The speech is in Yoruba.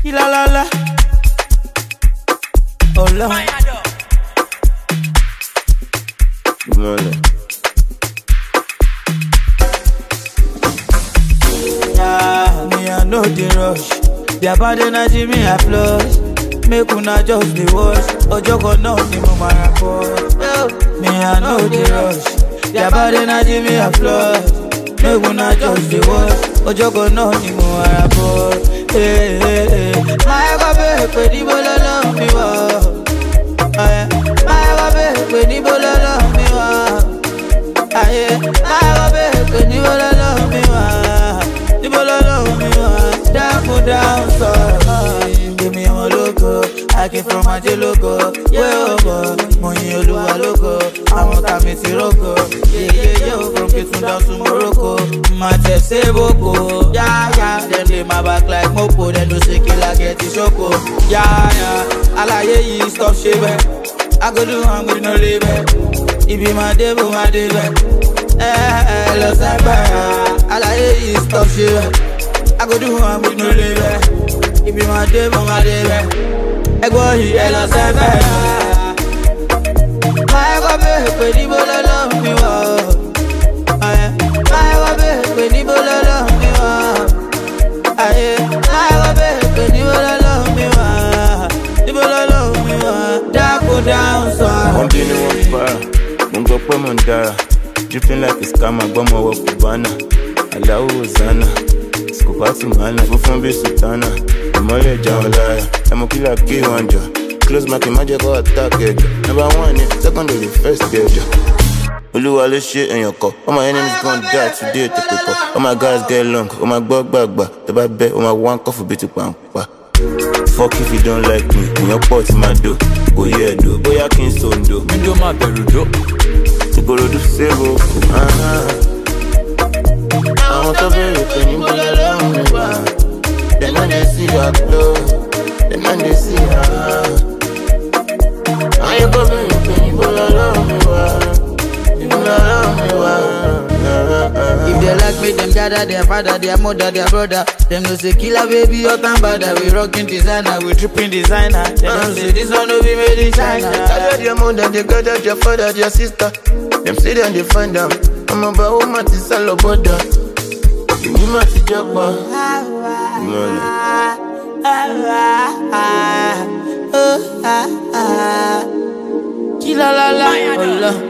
La la la. Oh Lord. Yeah, me I know the rush. Their bad energy me applause. Make una just the wash. Ojoko no ni mo mara po. Me I know the rush. Their bad energy me applause. Make una just the wash. Ojoko no ni mo mara po. Hey, hey, hey. My baby, when you love me, my baby, when you love me, my baby, when you love me, you love me, down, so give me my logo. I came from my logo, yeah, money logo. I'm a committee logo, yeah, from Kitun down to Morocco. My chest say boko, yeah, then lay my back like mopo, then do say kill I get the shoko, yeah, I like you stop shaving. I go do, I'm gonna leave it. It be my devil, lost that bad. I like you stop shaving. I go do, I'm gonna leave it. It be my devil, I go here, lost that bad. My baby, when you love me, my baby, when you love me, my baby, when you love me, down, so I'm dealing with fire. Mungo po mondara. Dripping like a scammer, goma wa kubana. Allahu Hosanna. Skopati mana, go from be sultana. Amole jawlaya, I'm a killer key wonder. Close my magic or attack it. Number one, secondary, first stage. Oluwa le shit in your car. All my enemies gon' die today to pick up. All my guys get long, all my bug. The bad bet, all my one coffee bit to pampa. Fuck if you don't like me, in your pot my do. Go yeah do, boy I can't so do. Me do my berudo. You go do sebo, I want to be with you, but I love me. Then when they see your clothes, then when they see her. I go be with you, but I love me. If they like me, them gather their father, their mother, their brother. Them no say killer baby, hot and bad. We rocking designer, we dripping designer. They don't say this one will be made in China. Gather their mother, they gather their father, their sister. Them say them they find them. I'm about woman to sell a border. You need my tijapa. Kila la la,